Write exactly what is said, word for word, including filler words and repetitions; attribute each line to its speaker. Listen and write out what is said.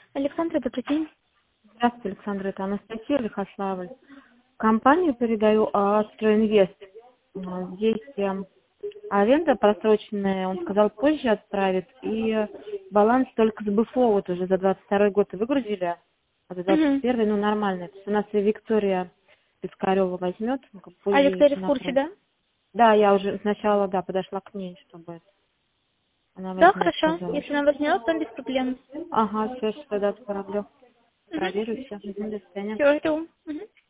Speaker 1: Александра, добрый день.
Speaker 2: Здравствуйте, Александра, это Анастасия Лихославль. Компанию передаю а, «Стройинвест». А, Здесь эм, аренда просроченная, он сказал, позже отправит, и баланс только с БФО вот уже за двадцать второй год выгрузили, а за двадцать
Speaker 1: Угу.
Speaker 2: первый, ну, нормально. То есть у нас и Виктория Пискарева возьмет, ну, как
Speaker 1: А
Speaker 2: позже
Speaker 1: Виктория
Speaker 2: еще
Speaker 1: в курсе,
Speaker 2: направит.
Speaker 1: да?
Speaker 2: Да, я уже сначала, да, подошла к ней, чтобы она
Speaker 1: Да,
Speaker 2: возьмет,
Speaker 1: хорошо.
Speaker 2: сказала.
Speaker 1: Если она возьмет, то без проблем.
Speaker 2: Ага, все, тогда отправлю.
Speaker 1: Угу.
Speaker 2: Проверю все. До свидания.
Speaker 1: Все, жду. Мгм.